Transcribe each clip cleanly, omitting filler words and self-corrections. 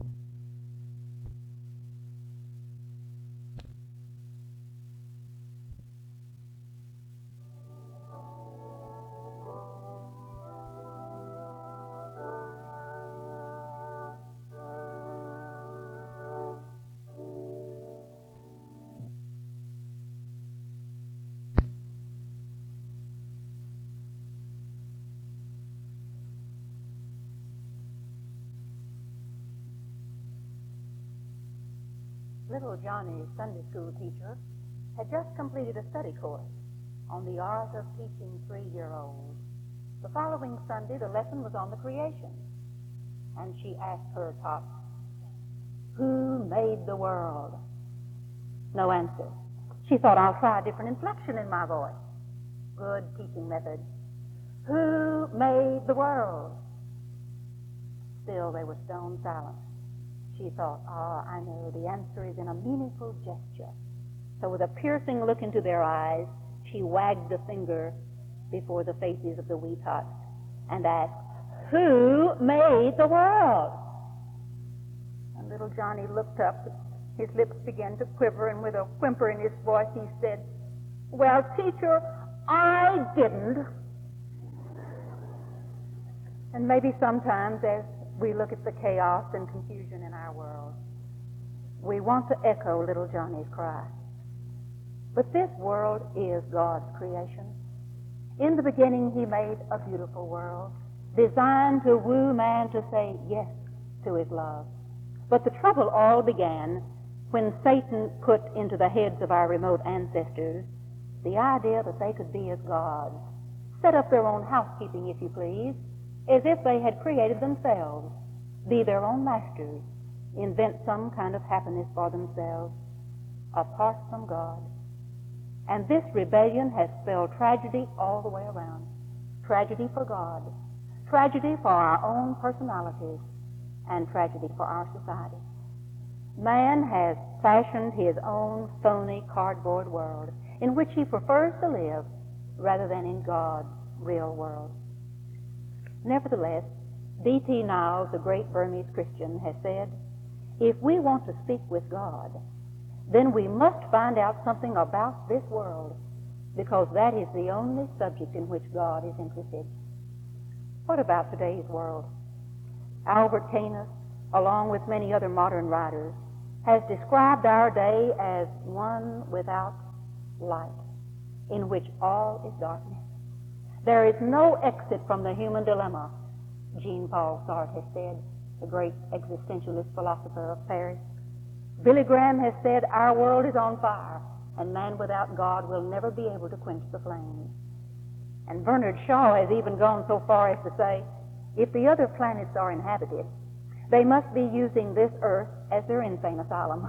Little Johnny, Sunday school teacher, had just completed a study course on the art of teaching 3-year-olds. The following Sunday, the lesson was on the creation, and she asked her tot, "Who made the world?" No answer. She thought, "I'll try a different inflection in my voice." Good teaching method. "Who made the world?" Still they were stone silent. She thought, I know, the answer is in a meaningful gesture. So with a piercing look into their eyes, she wagged a finger before the faces of the wee tots and asked, "Who made the world?" And little Johnny looked up. His lips began to quiver, and with a whimper in his voice he said, "Well, teacher, I didn't." And maybe sometimes as we look at the chaos and confusion in our world, we want to echo little Johnny's cry. But this world is God's creation. In the beginning, he made a beautiful world, designed to woo man to say yes to his love. But the trouble all began when Satan put into the heads of our remote ancestors the idea that they could be as gods, set up their own housekeeping, if you please, as if they had created themselves, be their own masters, invent some kind of happiness for themselves, apart from God. And this rebellion has spelled tragedy all the way around. Tragedy for God, tragedy for our own personalities, and tragedy for our society. Man has fashioned his own phony cardboard world in which he prefers to live rather than in God's real world. Nevertheless, D.T. Niles, the great Burmese Christian, has said, if we want to speak with God, then we must find out something about this world, because that is the only subject in which God is interested. What about today's world? Albert Camus, along with many other modern writers, has described our day as one without light, in which all is darkness. There is no exit from the human dilemma, Jean-Paul Sartre has said, the great existentialist philosopher of Paris. Billy Graham has said our world is on fire, and man without God will never be able to quench the flames. And Bernard Shaw has even gone so far as to say, if the other planets are inhabited, they must be using this earth as their insane asylum.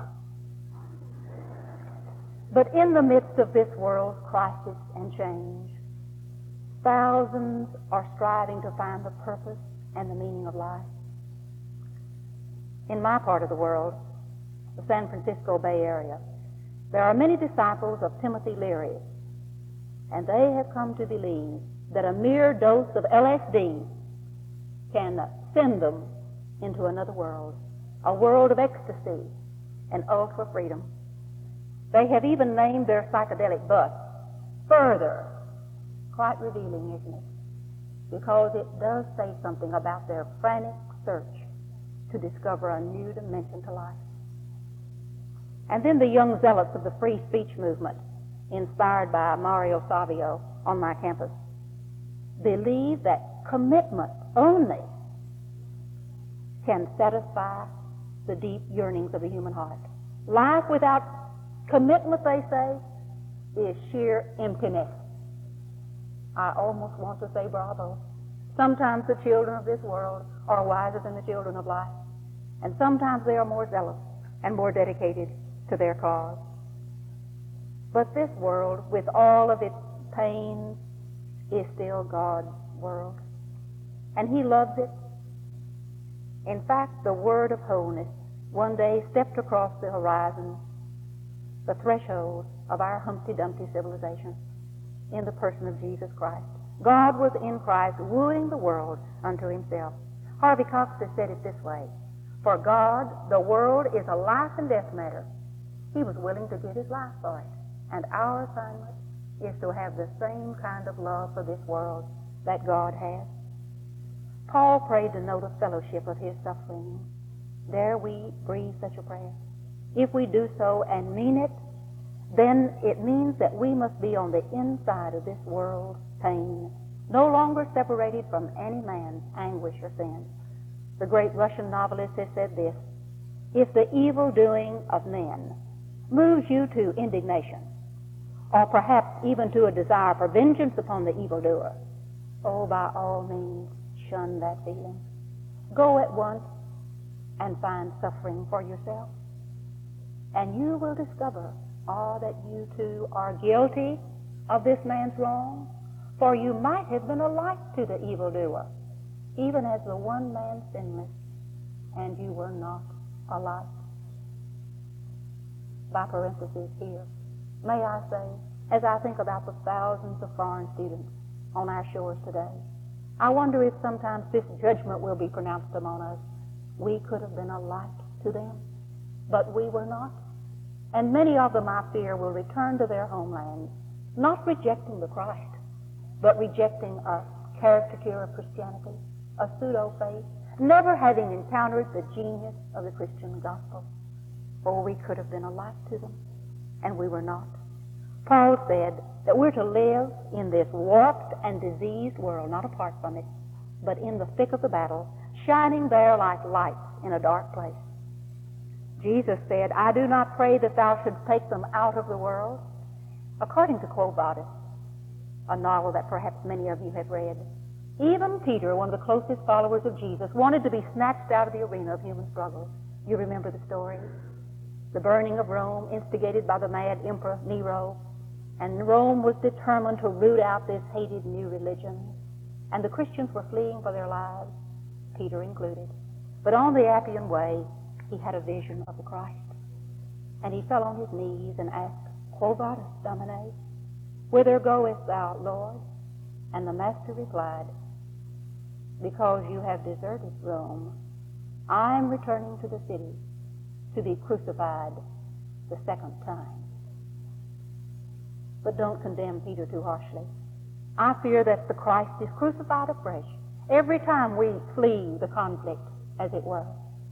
But in the midst of this world's crisis and change, thousands are striving to find the purpose and the meaning of life. In my part of the world, the San Francisco Bay Area, there are many disciples of Timothy Leary, and they have come to believe that a mere dose of LSD can send them into another world, a world of ecstasy and ultra freedom. They have even named their psychedelic bus Further. Quite revealing, isn't it? Because it does say something about their frantic search to discover a new dimension to life. And then the young zealots of the free speech movement, inspired by Mario Savio on my campus, believe that commitment only can satisfy the deep yearnings of the human heart. Life without commitment, they say, is sheer emptiness. I almost want to say bravo. Sometimes the children of this world are wiser than the children of life, and sometimes they are more zealous and more dedicated to their cause. But this world, with all of its pains, is still God's world, and He loves it. In fact, the word of wholeness one day stepped across the horizon, the threshold of our Humpty Dumpty civilization, in the person of Jesus Christ. God was in Christ wooing the world unto Himself. Harvey Cox has said it this way, For God, the world is a life and death matter. He was willing to give his life for it. And our assignment is to have the same kind of love for this world that God has. Paul prayed to know the fellowship of his suffering. Dare we breathe such a prayer? If we do so and mean it, then it means that we must be on the inside of this world's pain, no longer separated from any man's anguish or sin. The great Russian novelist has said this: if the evil doing of men moves you to indignation, or perhaps even to a desire for vengeance upon the evildoer, oh, by all means, shun that feeling. Go at once and find suffering for yourself, and you will discover that you too are guilty of this man's wrong, for you might have been alike to the evildoer, even as the one man sinless, and you were not alike. By parenthesis here, may I say, as I think about the thousands of foreign students on our shores today, I wonder if sometimes this judgment will be pronounced among us. We could have been alike to them, but we were not. And many of them, I fear, will return to their homelands, not rejecting the Christ, but rejecting a caricature of Christianity, a pseudo-faith, never having encountered the genius of the Christian gospel. For we could have been alike to them, and we were not. Paul said that we're to live in this warped and diseased world, not apart from it, but in the thick of the battle, shining there like lights in a dark place. Jesus said, I do not pray that thou shouldst take them out of the world. According to Quo Vadis, a novel that perhaps many of you have read, even Peter, one of the closest followers of Jesus, wanted to be snatched out of the arena of human struggle. You remember the story? The burning of Rome, instigated by the mad Emperor Nero, and Rome was determined to root out this hated new religion, and the Christians were fleeing for their lives, Peter included. But on the Appian Way, he had a vision of the Christ, and he fell on his knees and asked, Quo vadis, Domine? Whither goest thou, Lord? And the Master replied, because you have deserted Rome, I am returning to the city to be crucified the second time. But don't condemn Peter too harshly. I fear that the Christ is crucified afresh every time we flee the conflict, as it were.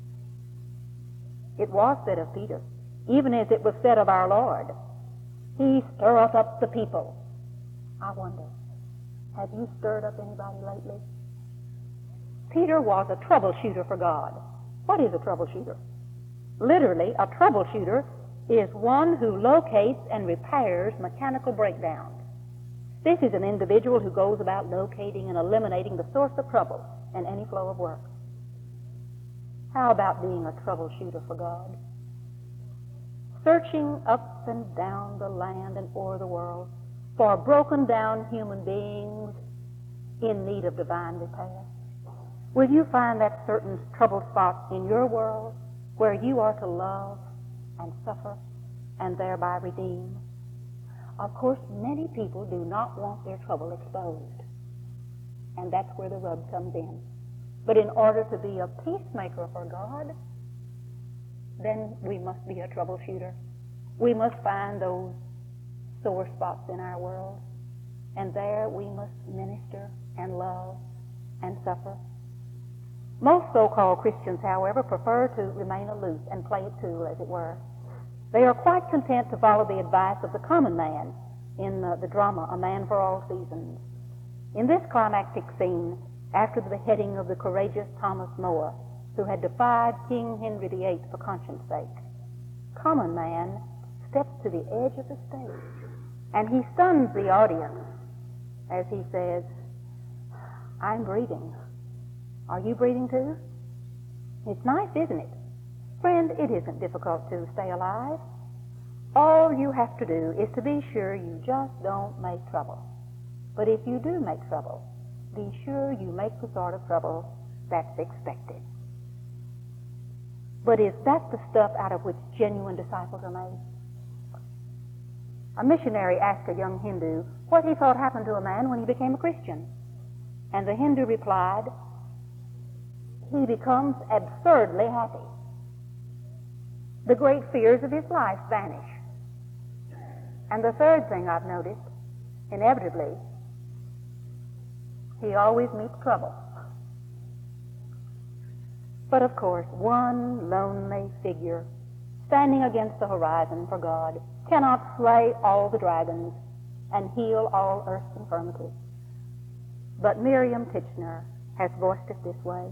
It was said of Peter, even as it was said of our Lord, he stirreth up the people. I wonder, have you stirred up anybody lately? Peter was a troubleshooter for God. What is a troubleshooter? Literally, a troubleshooter is one who locates and repairs mechanical breakdowns. This is an individual who goes about locating and eliminating the source of trouble in any flow of work. How about being a troubleshooter for God? Searching up and down the land and o'er the world for broken down human beings in need of divine repair. Will you find that certain trouble spot in your world where you are to love and suffer and thereby redeem? Of course, many people do not want their trouble exposed, and that's where the rub comes in. But in order to be a peacemaker for God, then we must be a troubleshooter. We must find those sore spots in our world, and there we must minister and love and suffer. Most so-called Christians, however, prefer to remain aloof and play it cool, as it were. They are quite content to follow the advice of the common man in the drama A Man for All Seasons. In this climactic scene, after the beheading of the courageous Thomas More, who had defied King Henry VIII for conscience sake, common man steps to the edge of the stage, and he stuns the audience as he says, I'm breathing. Are you breathing too? It's nice, isn't it? Friend, it isn't difficult to stay alive. All you have to do is to be sure you just don't make trouble. But if you do make trouble, be sure you make the sort of trouble that's expected. But is that the stuff out of which genuine disciples are made? A missionary asked a young Hindu what he thought happened to a man when he became a Christian. And the Hindu replied, he becomes absurdly happy. The great fears of his life vanish. And the third thing I've noticed, inevitably, he always meets trouble. But of course, one lonely figure standing against the horizon for God cannot slay all the dragons and heal all earth's infirmities. But Miriam Titchener has voiced it this way: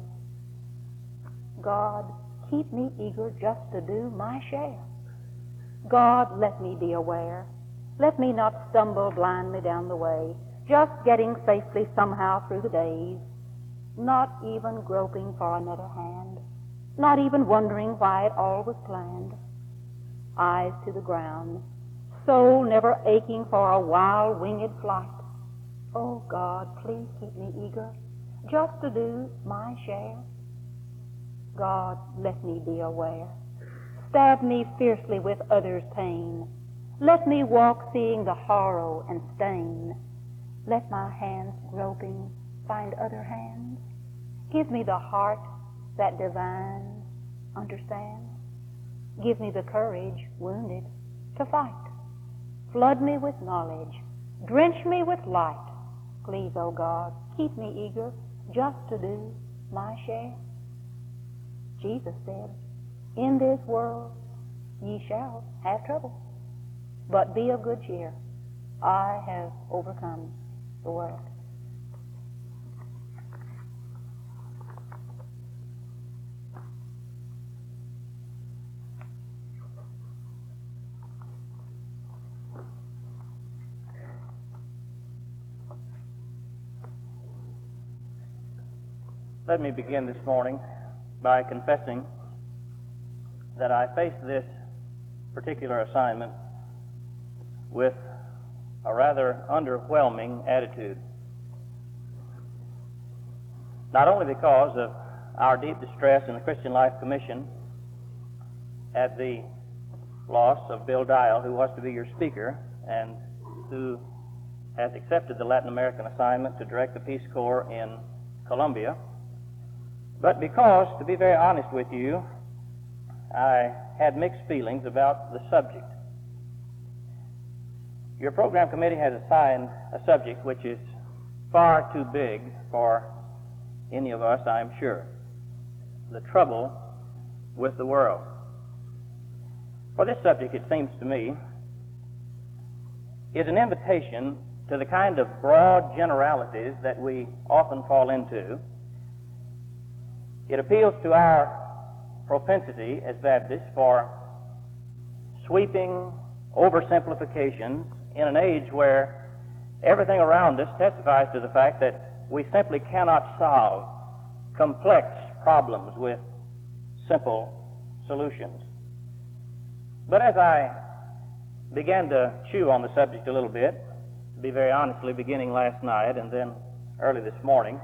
God, keep me eager just to do my share. God, let me be aware. Let me not stumble blindly down the way, just getting safely somehow through the days, not even groping for another hand, not even wondering why it all was planned. Eyes to the ground, soul never aching for a wild winged flight. Oh God, please keep me eager just to do my share. God, let me be aware. Stab me fiercely with others' pain. Let me walk seeing the horror and stain. Let my hands groping find other hands. Give me the heart that divine understands. Give me the courage, wounded, to fight. Flood me with knowledge. Drench me with light. Please, O God, keep me eager just to do my share. Jesus said, in this world ye shall have trouble, but be of good cheer. I have overcome the world. Let me begin this morning by confessing that I faced this particular assignment with a rather underwhelming attitude. Not only because of our deep distress in the Christian Life Commission at the loss of Bill Dial, who was to be your speaker and who has accepted the Latin American assignment to direct the Peace Corps in Colombia, but because, to be very honest with you, I had mixed feelings about the subject. Your program committee has assigned a subject which is far too big for any of us, I'm sure. The trouble with the world. For this subject, it seems to me, is an invitation to the kind of broad generalities that we often fall into. It appeals to our propensity as Baptists for sweeping oversimplifications in an age where everything around us testifies to the fact that we simply cannot solve complex problems with simple solutions. But as I began to chew on the subject a little bit, to be very honestly, beginning last night and then early this morning,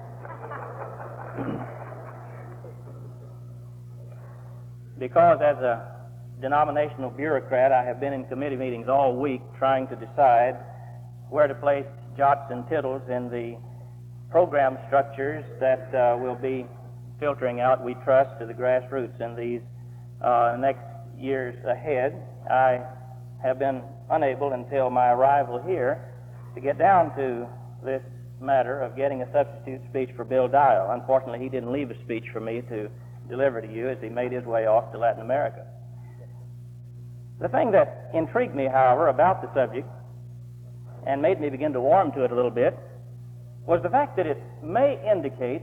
because as a denominational bureaucrat, I have been in committee meetings all week trying to decide where to place jots and tittles in the program structures that will be filtering out, we trust, to the grassroots in these next years ahead. I have been unable until my arrival here to get down to this matter of getting a substitute speech for Bill Dial. Unfortunately, he didn't leave a speech for me to deliver to you as he made his way off to Latin America. The thing that intrigued me, however, about the subject and made me begin to warm to it a little bit was the fact that it may indicate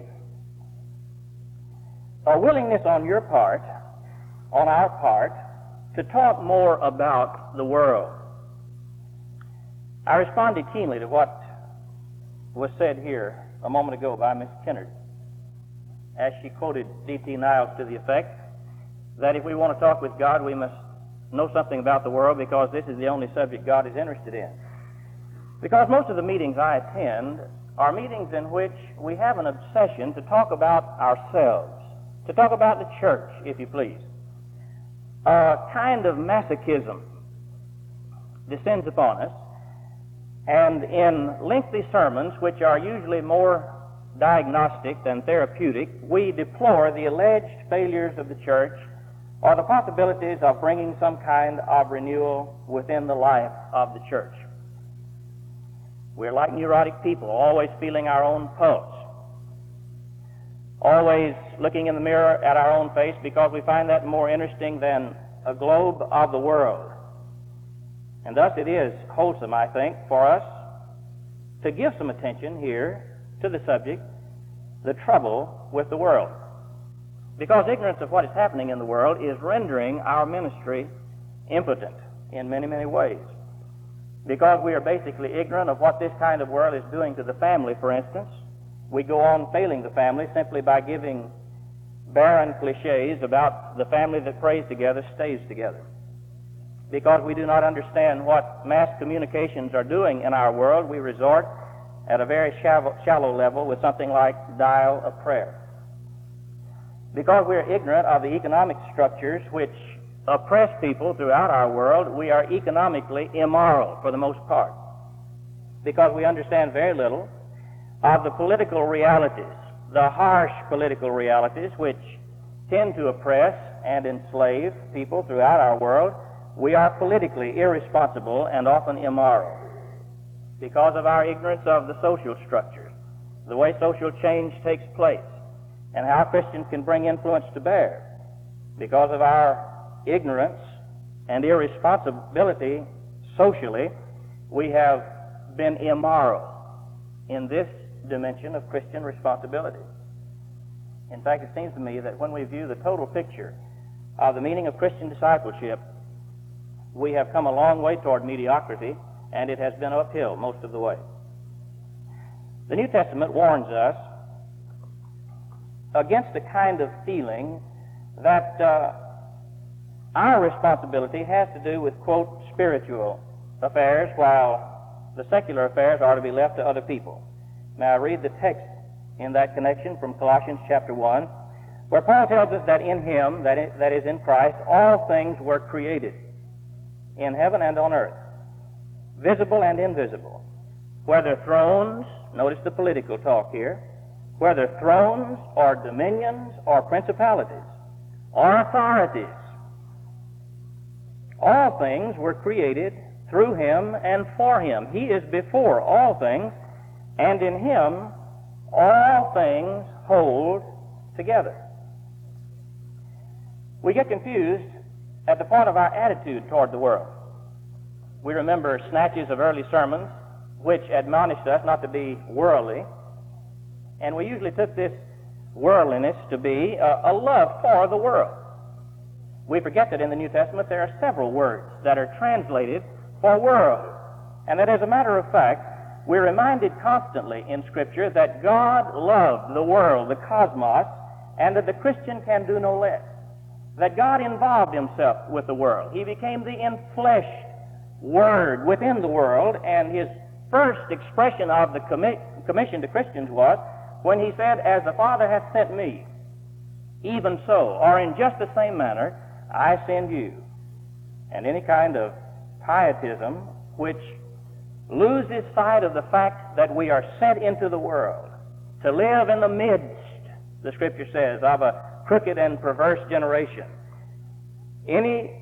a willingness on your part, on our part, to talk more about the world. I responded keenly to what was said here a moment ago by Miss Kennard, as she quoted D.T. Niles to the effect that if we want to talk with God, we must know something about the world because this is the only subject God is interested in. Because most of the meetings I attend are meetings in which we have an obsession to talk about ourselves, to talk about the church, if you please. A kind of masochism descends upon us, and in lengthy sermons, which are usually more diagnostic than therapeutic, we deplore the alleged failures of the church or the possibilities of bringing some kind of renewal within the life of the church. We're like neurotic people, always feeling our own pulse, always looking in the mirror at our own face because we find that more interesting than a globe of the world. And thus it is wholesome, I think, for us to give some attention here to the subject, the trouble with the world. Because ignorance of what is happening in the world is rendering our ministry impotent in many, many ways. Because we are basically ignorant of what this kind of world is doing to the family, for instance, we go on failing the family simply by giving barren cliches about the family that prays together stays together. Because we do not understand what mass communications are doing in our world, we resort at a very shallow level with something like dial a prayer. Because we are ignorant of the economic structures which oppress people throughout our world, we are economically immoral for the most part. Because we understand very little of the political realities, the harsh political realities which tend to oppress and enslave people throughout our world, we are politically irresponsible and often immoral because of our ignorance of the social structures, the way social change takes place, and how Christians can bring influence to bear. Because of our ignorance and irresponsibility socially, we have been immoral in this dimension of Christian responsibility. In fact, it seems to me that when we view the total picture of the meaning of Christian discipleship, we have come a long way toward mediocrity, and it has been uphill most of the way. The New Testament warns us against the kind of feeling that our responsibility has to do with, quote, spiritual affairs, while the secular affairs are to be left to other people. May I read the text in that connection from Colossians chapter 1, where Paul tells us that in Him, that is in Christ, all things were created, in heaven and on earth, visible and invisible, whether thrones, notice the political talk here, whether thrones or dominions or principalities or authorities, all things were created through Him and for Him. He is before all things, and in Him all things hold together. We get confused at the point of our attitude toward the world. We remember snatches of early sermons which admonished us not to be worldly, and we usually took this worldliness to be a love for the world. We forget that in the New Testament there are several words that are translated for world, and that as a matter of fact, we're reminded constantly in Scripture that God loved the world, the cosmos, and that the Christian can do no less. That God involved Himself with the world. He became the enfleshed Word within the world, and His first expression of the commission to Christians was when He said, "As the Father hath sent me, even so," or in just the same manner, "I send you." And any kind of pietism which loses sight of the fact that we are sent into the world to live in the midst, the Scripture says, of a crooked and perverse generation. Any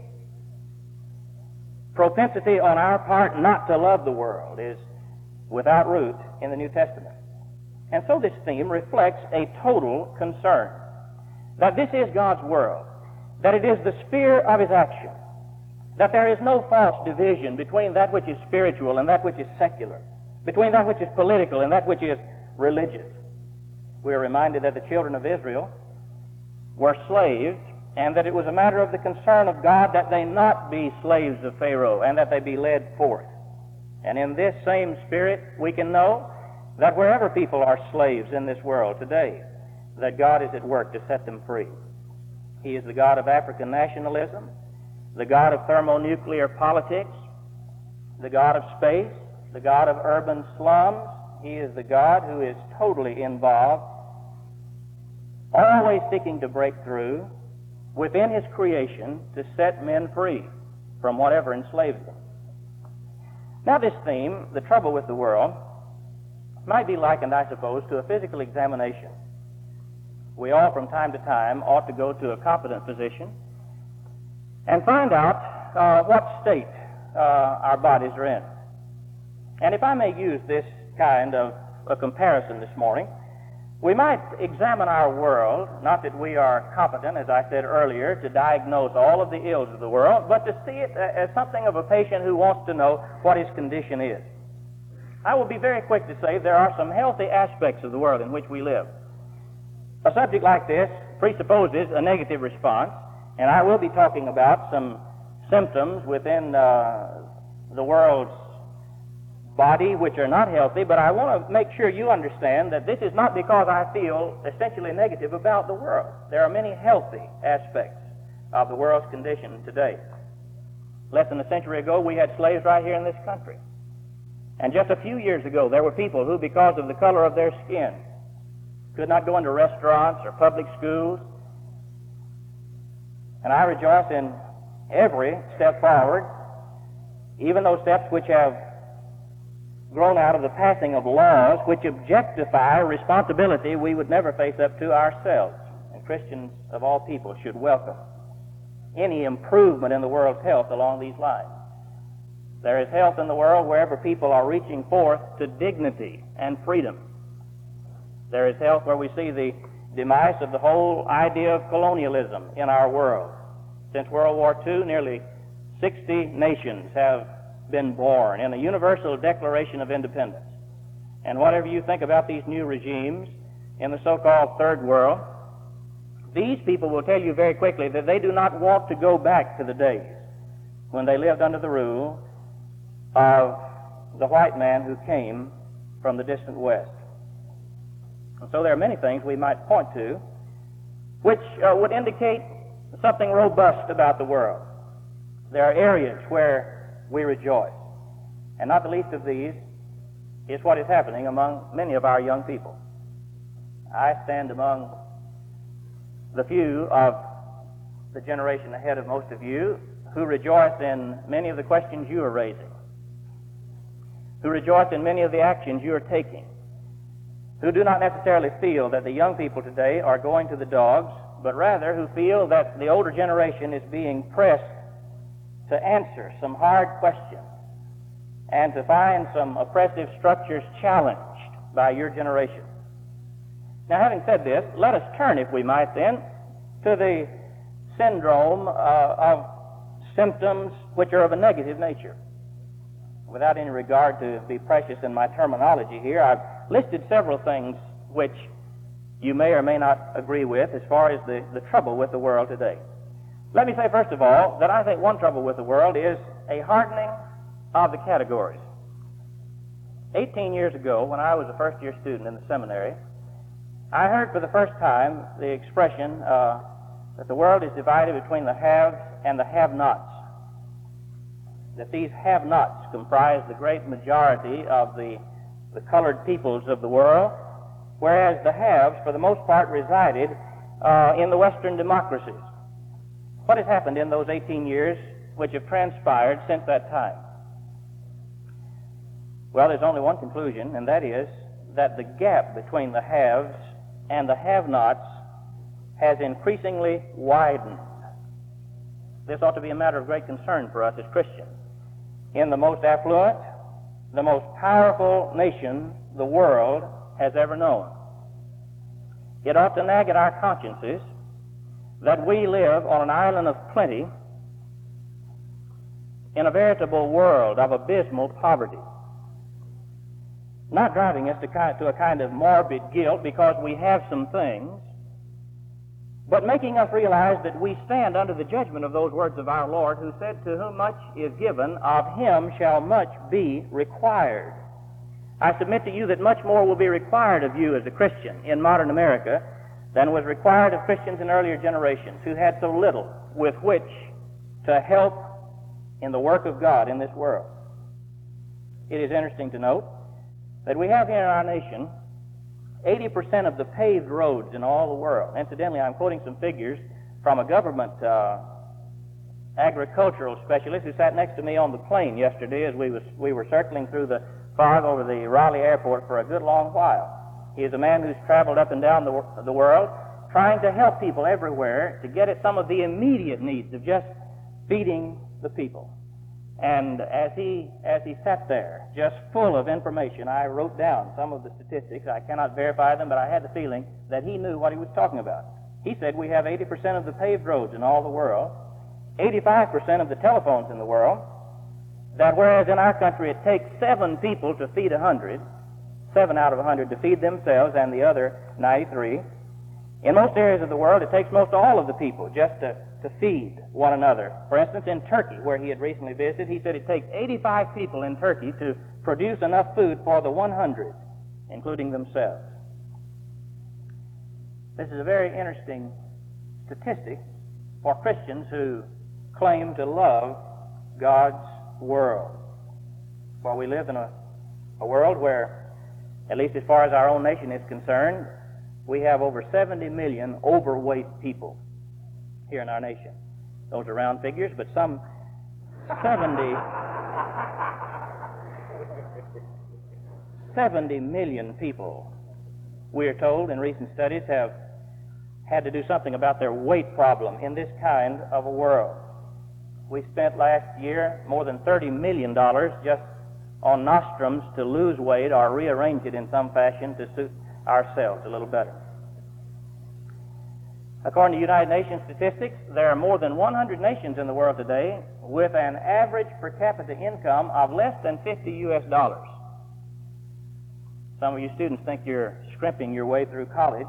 propensity on our part not to love the world is without root in the New Testament. And so this theme reflects a total concern that this is God's world, that it is the sphere of His action, that there is no false division between that which is spiritual and that which is secular, between that which is political and that which is religious. We are reminded that the children of Israel were slaves, and that it was a matter of the concern of God that they not be slaves of Pharaoh and that they be led forth. And in this same spirit, we can know that wherever people are slaves in this world today, that God is at work to set them free. He is the God of African nationalism, the God of thermonuclear politics, the God of space, the God of urban slums. He is the God who is totally involved, always seeking to break through within His creation to set men free from whatever enslaves them. Now this theme, the trouble with the world, might be likened, I suppose, to a physical examination. We all, from time to time, ought to go to a competent physician and find out what state our bodies are in. And if I may use this kind of a comparison this morning, we might examine our world, not that we are competent, as I said earlier, to diagnose all of the ills of the world, but to see it as something of a patient who wants to know what his condition is. I will be very quick to say there are some healthy aspects of the world in which we live. A subject like this presupposes a negative response, and I will be talking about some symptoms within the world's body which are not healthy, but I want to make sure you understand that this is not because I feel essentially negative about the world. There are many healthy aspects of the world's condition today. Less than a century ago, we had slaves right here in this country. And just a few years ago, there were people who, because of the color of their skin, could not go into restaurants or public schools. And I rejoice in every step forward, even those steps which have grown out of the passing of laws which objectify a responsibility we would never face up to ourselves. And Christians of all people should welcome any improvement in the world's health along these lines. There is health in the world wherever people are reaching forth to dignity and freedom. There is health where we see the demise of the whole idea of colonialism in our world. Since World War II, nearly 60 nations have been born in a universal declaration of independence. And whatever you think about these new regimes in the so-called third world, these people will tell you very quickly that they do not want to go back to the days when they lived under the rule of the white man who came from the distant West. And so there are many things we might point to which would indicate something robust about the world. There are areas where we rejoice. And not the least of these is what is happening among many of our young people. I stand among the few of the generation ahead of most of you who rejoice in many of the questions you are raising, who rejoice in many of the actions you are taking, who do not necessarily feel that the young people today are going to the dogs, but rather who feel that the older generation is being pressed to answer some hard questions and to find some oppressive structures challenged by your generation. Now, having said this, let us turn, if we might then, to the syndrome of symptoms which are of a negative nature. Without any regard to be precious in my terminology here, I've listed several things which you may or may not agree with as far as the trouble with the world today. Let me say, first of all, that I think one trouble with the world is a hardening of the categories. 18 years ago, when I was a first-year student in the seminary, I heard for the first time the expression that the world is divided between the haves and the have-nots. That these have-nots comprise the great majority of the colored peoples of the world, whereas the haves, for the most part, resided in the Western democracies. What has happened in those 18 years which have transpired since that time? Well, there's only one conclusion, and that is that the gap between the haves and the have-nots has increasingly widened. This ought to be a matter of great concern for us as Christians. In the most affluent, the most powerful nation the world has ever known, it ought to nag at our consciences that we live on an island of plenty in a veritable world of abysmal poverty, not driving us to a kind of morbid guilt because we have some things, but making us realize that we stand under the judgment of those words of our Lord, who said, "To whom much is given, of him shall much be required." I submit to you that much more will be required of you as a Christian in modern America than was required of Christians in earlier generations who had so little with which to help in the work of God in this world. It is interesting to note that we have here in our nation 80% of the paved roads in all the world. Incidentally, I'm quoting some figures from a government agricultural specialist who sat next to me on the plane yesterday as we were circling through the fog over the Raleigh airport for a good long while. He is a man who's traveled up and down the world trying to help people everywhere to get at some of the immediate needs of just feeding the people. And as he sat there, just full of information, I wrote down some of the statistics. I cannot verify them, but I had the feeling that he knew what he was talking about. He said we have 80% of the paved roads in all the world, 85% of the telephones in the world, that whereas in our country it takes 7 people to feed 100, 7 out of 100 to feed themselves and the other 93, in most areas of the world it takes most all of the people just to feed one another. For instance, in Turkey, where he had recently visited, he said it takes 85 people in Turkey to produce enough food for the 100, including themselves. This is a very interesting statistic for Christians who claim to love God's world. For we live in a world where, at least as far as our own nation is concerned, we have over 70 million overweight people here in our nation. Those are round figures, but some 70 million people, we are told in recent studies, have had to do something about their weight problem in this kind of a world. We spent last year more than $30 million just on nostrums to lose weight or rearrange it in some fashion to suit ourselves a little better. According to United Nations statistics, there are more than 100 nations in the world today with an average per capita income of less than $50. Some of you students think you're scrimping your way through college,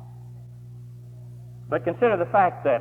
but consider the fact that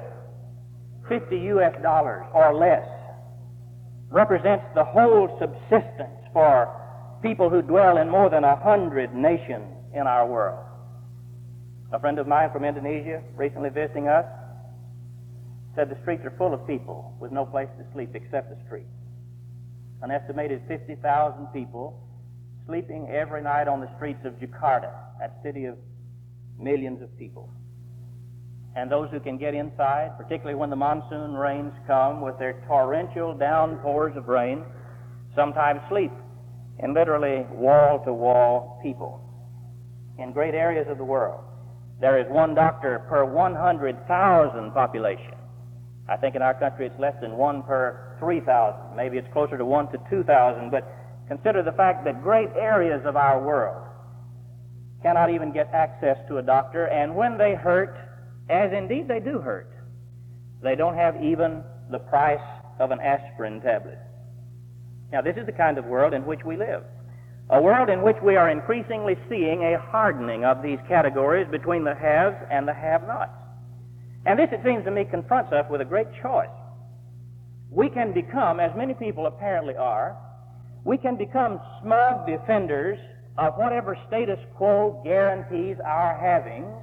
$50 or less represents the whole subsistence for people who dwell in more than 100 nations in our world. A friend of mine from Indonesia, recently visiting us, said the streets are full of people with no place to sleep except the streets. An estimated 50,000 people sleeping every night on the streets of Jakarta, that city of millions of people. And those who can get inside, particularly when the monsoon rains come with their torrential downpours of rain, sometimes sleep in literally wall-to-wall people. In great areas of the world, there is one doctor per 100,000 population. I think in our country it's less than 1 per 3,000. Maybe it's closer to 1 to 2,000. But consider the fact that great areas of our world cannot even get access to a doctor, and when they hurt, as indeed they do hurt, they don't have even the price of an aspirin tablet. Now, this is the kind of world in which we live. A world in which we are increasingly seeing a hardening of these categories between the haves and the have-nots. And this, it seems to me, confronts us with a great choice. We can become, as many people apparently are, we can become smug defenders of whatever status quo guarantees our havings.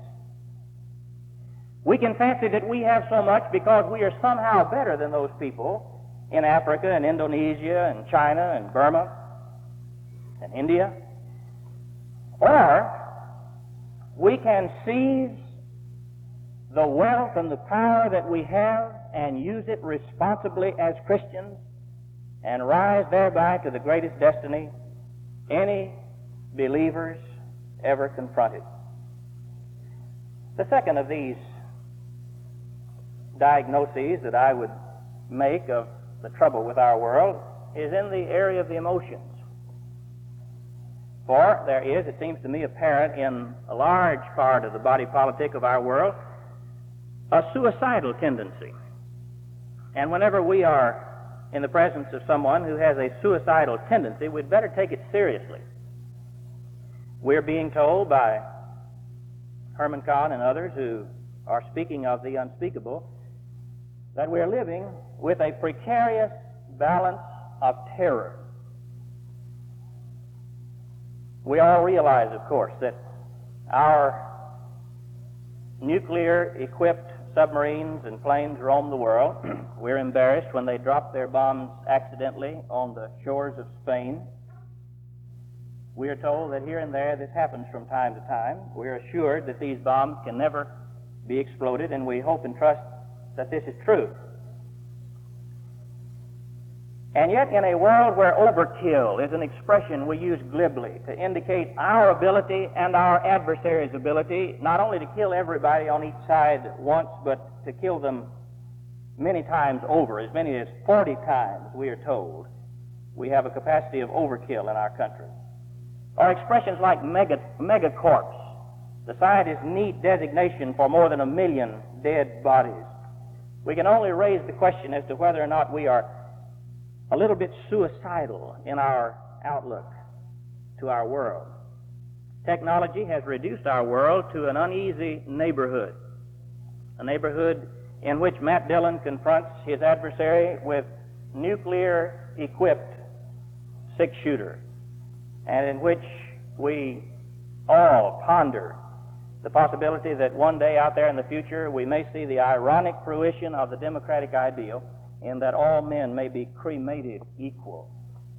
We can fancy that we have so much because we are somehow better than those people in Africa and Indonesia and China and Burma and India. Or we can seize the wealth and the power that we have and use it responsibly as Christians and rise thereby to the greatest destiny any believers ever confronted. The second of these diagnoses that I would make of the trouble with our world is in the area of the emotions. For there is, it seems to me, apparent in a large part of the body politic of our world, a suicidal tendency. And whenever we are in the presence of someone who has a suicidal tendency, we'd better take it seriously. We're being told by Herman Kahn and others who are speaking of the unspeakable that we're living with a precarious balance of terror. We all realize, of course, that our nuclear-equipped submarines and planes roam the world. We're embarrassed when they drop their bombs accidentally on the shores of Spain. We are told that here and there this happens from time to time. We're assured that these bombs can never be exploded, and we hope and trust that this is true. And yet, in a world where overkill is an expression we use glibly to indicate our ability and our adversary's ability, not only to kill everybody on each side once, but to kill them many times over, as many as 40 times, we are told, we have a capacity of overkill in our country. Or expressions like megacorpse, the scientist's neat designation for more than 1 million dead bodies. We can only raise the question as to whether or not we are a little bit suicidal in our outlook to our world. Technology has reduced our world to an uneasy neighborhood, a neighborhood in which Matt Dillon confronts his adversary with nuclear-equipped six-shooter, and in which we all ponder the possibility that one day out there in the future we may see the ironic fruition of the democratic ideal in that all men may be cremated equal.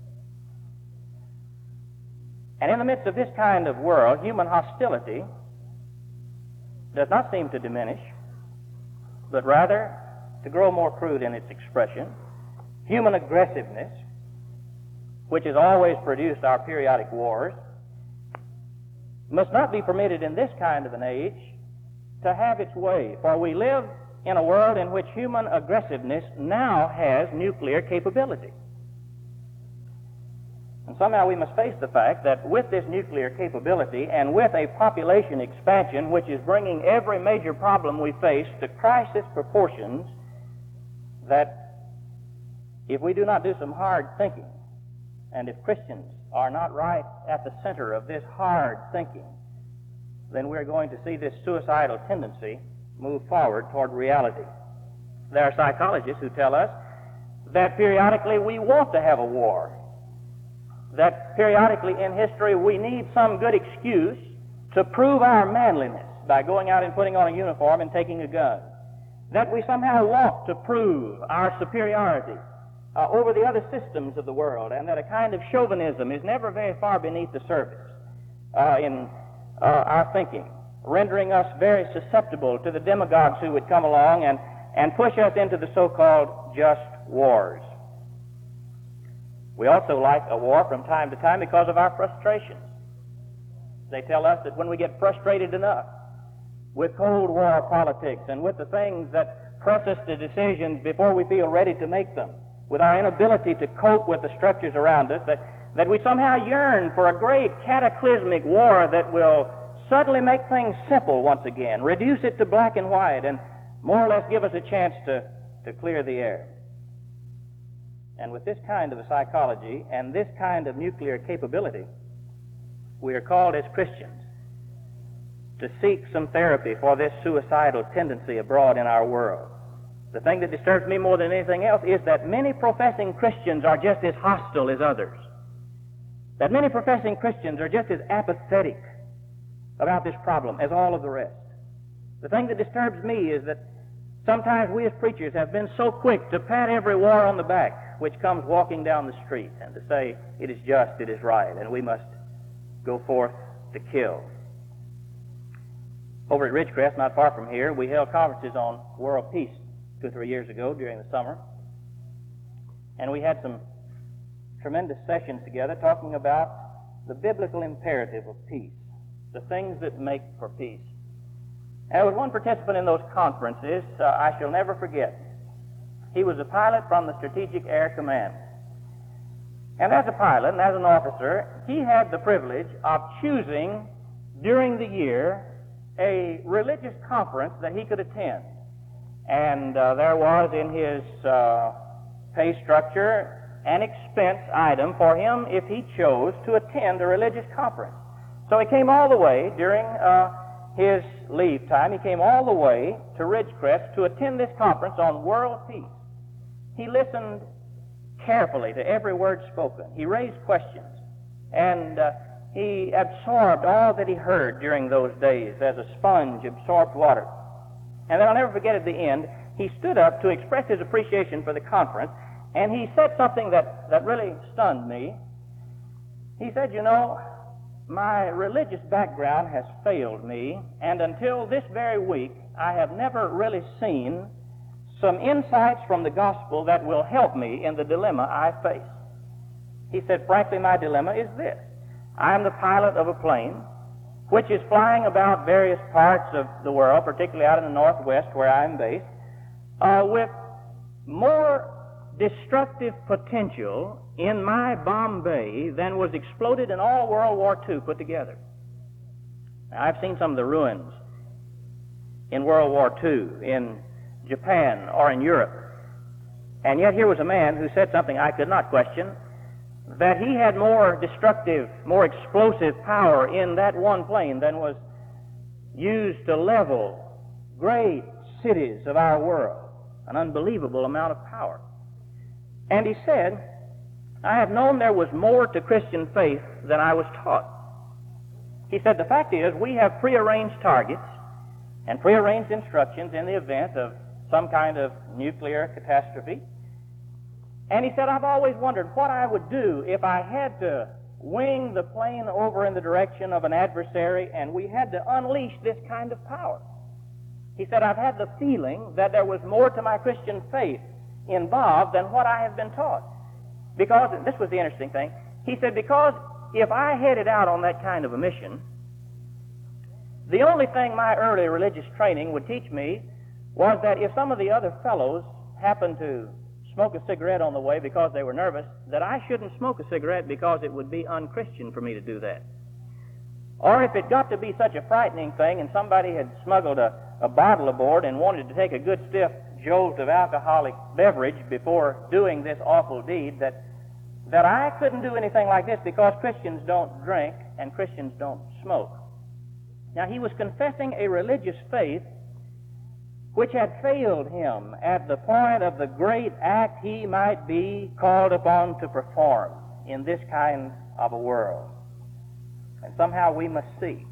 And in the midst of this kind of world, human hostility does not seem to diminish, but rather to grow more crude in its expression. Human aggressiveness, which has always produced our periodic wars, must not be permitted in this kind of an age to have its way, for we live in a world in which human aggressiveness now has nuclear capability. And somehow we must face the fact that with this nuclear capability and with a population expansion which is bringing every major problem we face to crisis proportions, that if we do not do some hard thinking, and if Christians are not right at the center of this hard thinking, then we're going to see this suicidal tendency move forward toward reality. There are psychologists who tell us that periodically we want to have a war, that periodically in history we need some good excuse to prove our manliness by going out and putting on a uniform and taking a gun, that we somehow want to prove our superiority over the other systems of the world, and that a kind of chauvinism is never very far beneath the surface in our thinking, rendering us very susceptible to the demagogues who would come along and push us into the so-called just wars. We also like a war from time to time because of our frustrations. They tell us that when we get frustrated enough with Cold War politics and with the things that press us to decisions before we feel ready to make them, with our inability to cope with the structures around us, that we somehow yearn for a great cataclysmic war that will suddenly make things simple once again, reduce it to black and white, and more or less give us a chance to clear the air. And with this kind of a psychology and this kind of nuclear capability, we are called as Christians to seek some therapy for this suicidal tendency abroad in our world. The thing that disturbs me more than anything else is that many professing Christians are just as hostile as others. That many professing Christians are just as apathetic about this problem as all of the rest. The thing that disturbs me is that sometimes we as preachers have been so quick to pat every war on the back which comes walking down the street and to say it is just, it is right, and we must go forth to kill. Over at Ridgecrest, not far from here, we held conferences on world peace 2 or 3 years ago during the summer. And we had some tremendous sessions together talking about the biblical imperative of peace, the things that make for peace. And there was one participant in those conferences I shall never forget. He was a pilot from the Strategic Air Command. And as a pilot and as an officer, he had the privilege of choosing during the year a religious conference that he could attend. And there was in his pay structure an expense item for him if he chose to attend a religious conference. So he came all the way during his leave time. He came all the way to Ridgecrest to attend this conference on world peace. He listened carefully to every word spoken. He raised questions, and he absorbed all that he heard during those days as a sponge absorbed water. And then I'll never forget at the end, he stood up to express his appreciation for the conference, and he said something that really stunned me. He said, "You know, my religious background has failed me, and until this very week, I have never really seen some insights from the gospel that will help me in the dilemma I face. He said, frankly, my dilemma is this. I am the pilot of a plane which is flying about various parts of the world, particularly out in the Northwest where I am based, with more destructive potential in my bomb bay than was exploded in all World War II put together. Now, I've seen some of the ruins in World War II, in Japan, or in Europe. And yet here was a man who said something I could not question, that he had more destructive, more explosive power in that one plane than was used to level great cities of our world. An unbelievable amount of power. And he said, I have known there was more to Christian faith than I was taught. He said, the fact is, we have prearranged targets and prearranged instructions in the event of some kind of nuclear catastrophe. And he said, I've always wondered what I would do if I had to wing the plane over in the direction of an adversary and we had to unleash this kind of power. He said, I've had the feeling that there was more to my Christian faith involved than what I have been taught. Because, and this was the interesting thing, he said, because if I headed out on that kind of a mission, the only thing my early religious training would teach me was that if some of the other fellows happened to smoke a cigarette on the way because they were nervous, that I shouldn't smoke a cigarette because it would be unchristian for me to do that. Or if it got to be such a frightening thing and somebody had smuggled a bottle aboard and wanted to take a good stiff jolt of alcoholic beverage before doing this awful deed, that I couldn't do anything like this because Christians don't drink and Christians don't smoke. Now, he was confessing a religious faith which had failed him at the point of the great act he might be called upon to perform in this kind of a world. And somehow we must see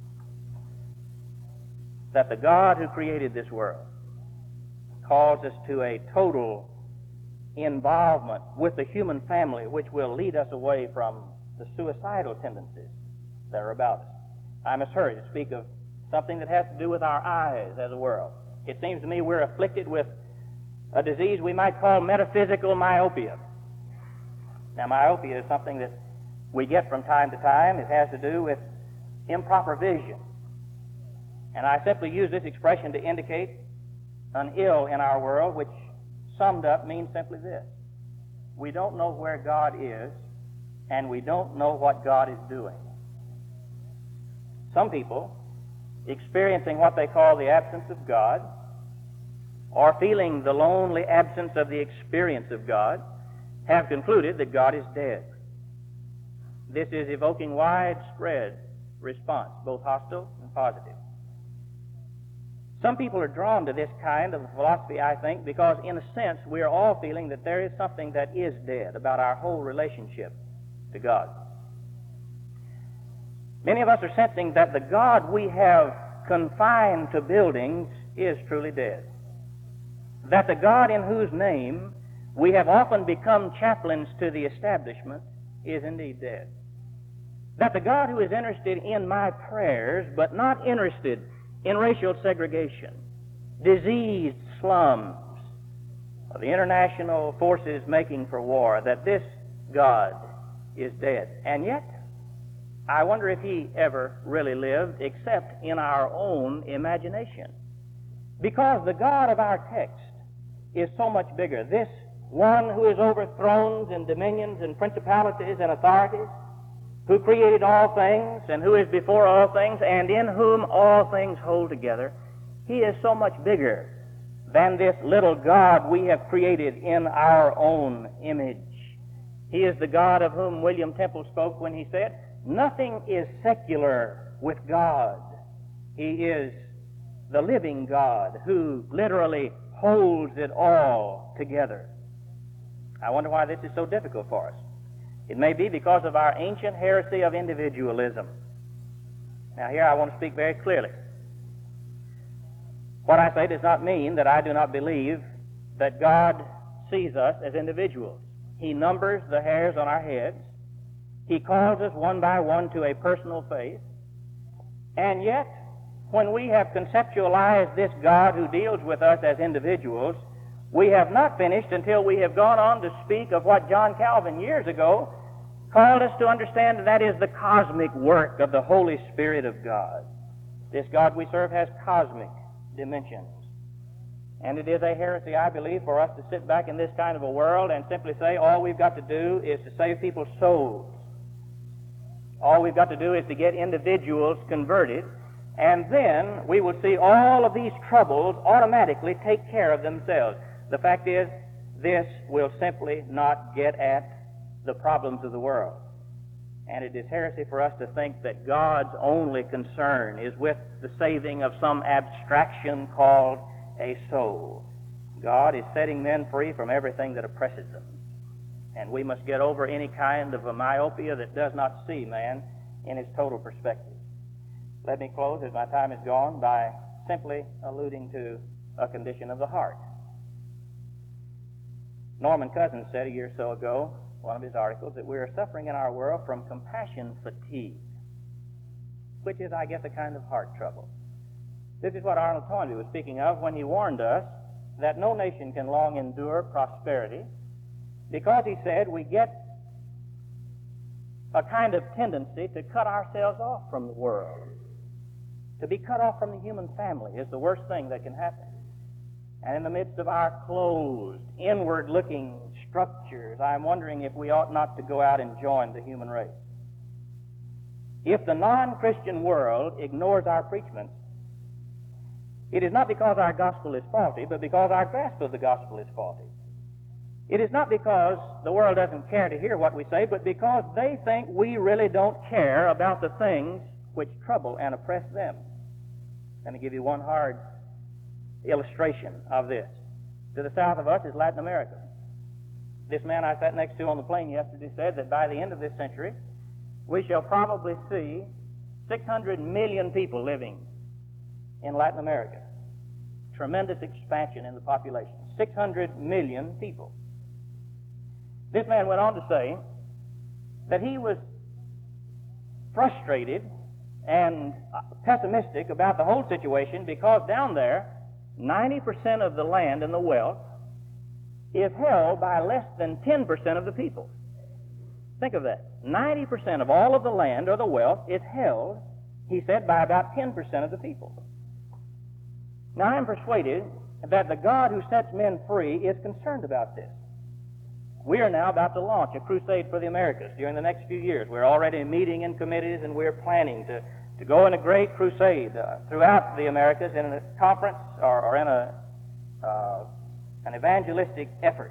that the God who created this world calls us to a total involvement with the human family, which will lead us away from the suicidal tendencies that are about us. I must hurry to speak of something that has to do with our eyes as a world. It seems to me we're afflicted with a disease we might call metaphysical myopia. Now, myopia is something that we get from time to time. It has to do with improper vision. And I simply use this expression to indicate an ill in our world, which summed up means simply this. We don't know where God is, and we don't know what God is doing. Some people, experiencing what they call the absence of God, or feeling the lonely absence of the experience of God, have concluded that God is dead. This is evoking widespread response, both hostile and positive. Some people are drawn to this kind of philosophy, I think, because in a sense we are all feeling that there is something that is dead about our whole relationship to God. Many of us are sensing that the God we have confined to buildings is truly dead. That the God in whose name we have often become chaplains to the establishment is indeed dead. That the God who is interested in my prayers, but not interested in racial segregation, diseased slums, of the international forces making for war, that this God is dead. And yet, I wonder if he ever really lived except in our own imagination. Because the God of our text is so much bigger. This one who is over thrones and dominions and principalities and authorities, who created all things and who is before all things and in whom all things hold together, he is so much bigger than this little God we have created in our own image. He is the God of whom William Temple spoke when he said, nothing is secular with God. He is the living God who literally holds it all together. I wonder why this is so difficult for us. It may be because of our ancient heresy of individualism. Now here I want to speak very clearly. What I say does not mean that I do not believe that God sees us as individuals. He numbers the hairs on our heads. He calls us one by one to a personal faith. And yet, when we have conceptualized this God who deals with us as individuals, We have not finished until we have gone on to speak of what John Calvin years ago called us to understand, and that is the cosmic work of the Holy Spirit of God. This God we serve has cosmic dimensions. And it is a heresy, I believe, for us to sit back in this kind of a world and simply say all we've got to do is to save people's souls. All we've got to do is to get individuals converted, and then we will see all of these troubles automatically take care of themselves. The fact is, this will simply not get at the problems of the world. And it is heresy for us to think that God's only concern is with the saving of some abstraction called a soul. God is setting men free from everything that oppresses them. And we must get over any kind of a myopia that does not see man in his total perspective. Let me close, as my time is gone, by simply alluding to a condition of the heart. Norman Cousins said a year or so ago, one of his articles, that we are suffering in our world from compassion fatigue, which is, I guess, a kind of heart trouble. This is what Arnold Toynbee was speaking of when he warned us that no nation can long endure prosperity, because, he said, we get a kind of tendency to cut ourselves off from the world. To be cut off from the human family is the worst thing that can happen. And in the midst of our closed, inward-looking structures, I'm wondering if we ought not to go out and join the human race. If the non-Christian world ignores our preachments, it is not because our gospel is faulty, but because our grasp of the gospel is faulty. It is not because the world doesn't care to hear what we say, but because they think we really don't care about the things which trouble and oppress them. Let me give you one hard illustration of this. To the south of us is Latin America. This man I sat next to on the plane yesterday said that by the end of this century, we shall probably see 600 million people living in Latin America. Tremendous expansion in the population. 600 million people. This man went on to say that he was frustrated and pessimistic about the whole situation because down there, 90% of the land and the wealth is held by less than 10% of the people. Think of that. 90% of all of the land or the wealth is held, he said, by about 10% of the people. Now, I am persuaded that the God who sets men free is concerned about this. We are now about to launch a crusade for the Americas during the next few years. We're already meeting in committees, and we're planning to go in a great crusade throughout the Americas in a conference or in an evangelistic effort.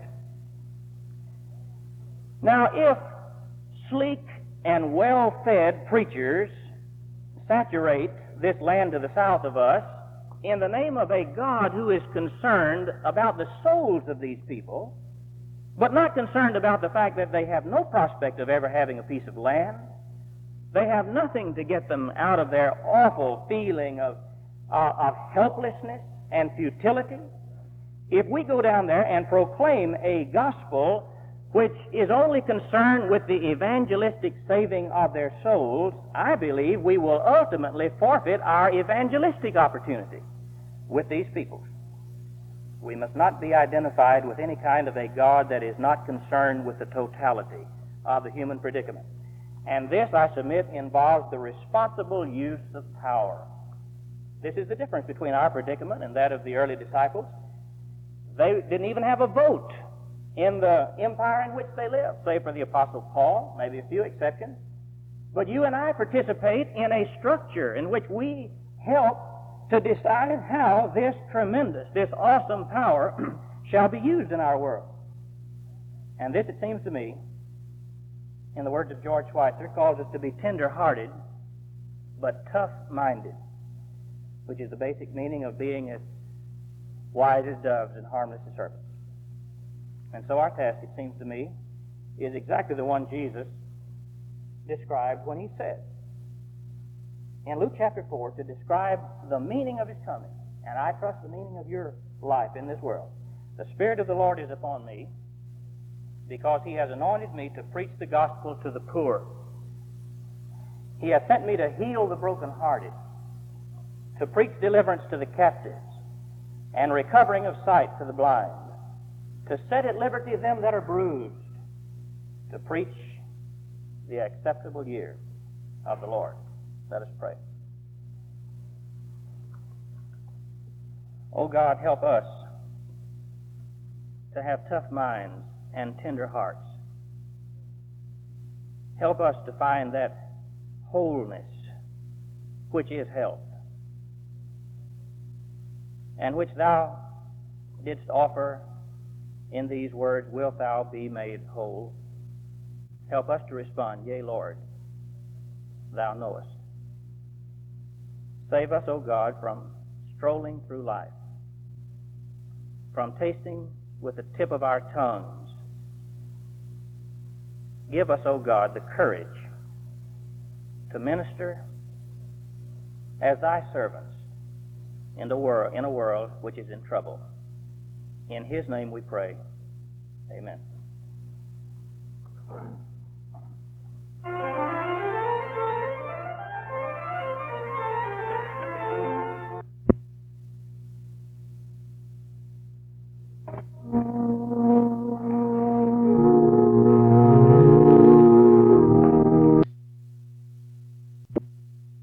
Now, if sleek and well-fed preachers saturate this land to the south of us in the name of a God who is concerned about the souls of these people, but not concerned about the fact that they have no prospect of ever having a piece of land, they have nothing to get them out of their awful feeling of helplessness and futility. If we go down there and proclaim a gospel which is only concerned with the evangelistic saving of their souls, I believe we will ultimately forfeit our evangelistic opportunity with these people. We must not be identified with any kind of a God that is not concerned with the totality of the human predicament. And this, I submit, involves the responsible use of power. This is the difference between our predicament and that of the early disciples. They didn't even have a vote in the empire in which they lived, save for the Apostle Paul, maybe a few exceptions. But you and I participate in a structure in which we help to decide how this tremendous, this awesome power shall be used in our world. And this, it seems to me, in the words of George Schweitzer, calls us to be tender-hearted but tough-minded, which is the basic meaning of being as wise as doves and harmless as serpents. And so our task, it seems to me, is exactly the one Jesus described when he said in Luke chapter 4 to describe the meaning of his coming, and I trust the meaning of your life in this world. The Spirit of the Lord is upon me because he has anointed me to preach the gospel to the poor. He has sent me to heal the brokenhearted, to preach deliverance to the captives, and recovering of sight to the blind, to set at liberty them that are bruised, to preach the acceptable year of the Lord. Let us pray. O God, help us to have tough minds and tender hearts. Help us to find that wholeness which is health, and which thou didst offer in these words, wilt thou be made whole? Help us to respond, yea, Lord, thou knowest. Save us, O God, from strolling through life, from tasting with the tip of our tongues. Give us, O God, the courage to minister as thy servants in a world which is in trouble. In his name we pray. Amen.